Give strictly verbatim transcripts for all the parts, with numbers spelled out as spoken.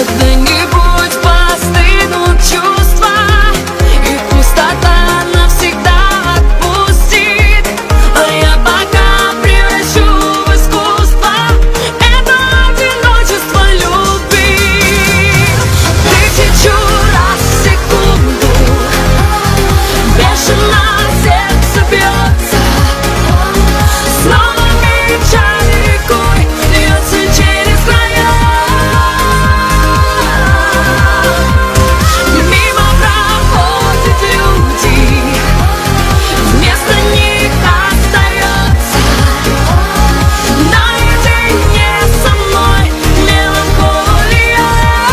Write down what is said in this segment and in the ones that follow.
когда-нибудь постынут чувства, и пустота навсегда отпустит. А я пока превращу в искусство это одиночество любви. Тысячу раз в секунду бешено сердце бьется, снова печаль рекой льется через края. Мимо проходят люди, вместо них остается наедине со мной меланхолия.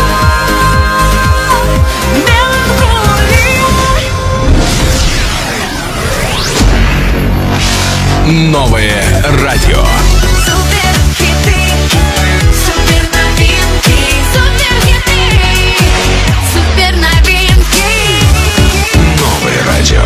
Меланхолия. Новое радио. Супер хиты, супер новинки, супер хиты, супер новинки. Новое радио.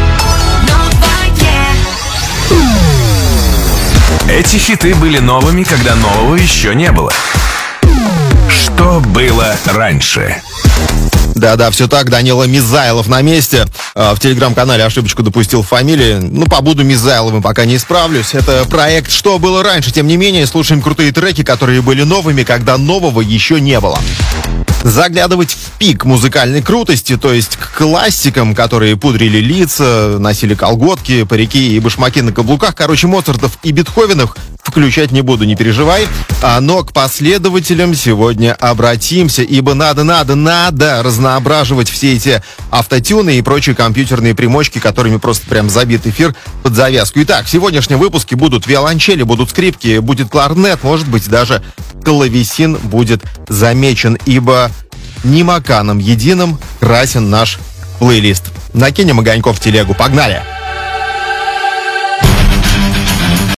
Новое. Эти хиты были новыми, когда нового еще не было. Что было раньше? Да-да, все так, Данила Мизайлов на месте. В телеграм-канале ошибочку допустил в фамилии. Ну, побуду Мизайловым, пока не исправлюсь. Это проект «Что было раньше?». Тем не менее, слушаем крутые треки, которые были новыми, когда нового еще не было. Заглядывать в пик музыкальной крутости, то есть к классикам, которые пудрили лица, носили колготки, парики и башмаки на каблуках. Короче, Моцартов и Бетховенов включать не буду, не переживай. А, но к последователям сегодня обратимся, ибо надо, надо, надо разноображивать все эти автотюны и прочие компьютерные примочки, которыми просто прям забит эфир под завязку. Итак, в сегодняшнем выпуске будут виолончели, будут скрипки, будет кларнет, может быть, даже клавесин будет замечен, ибо немаканом единым красен наш плейлист. Накинем огоньков в телегу. Погнали!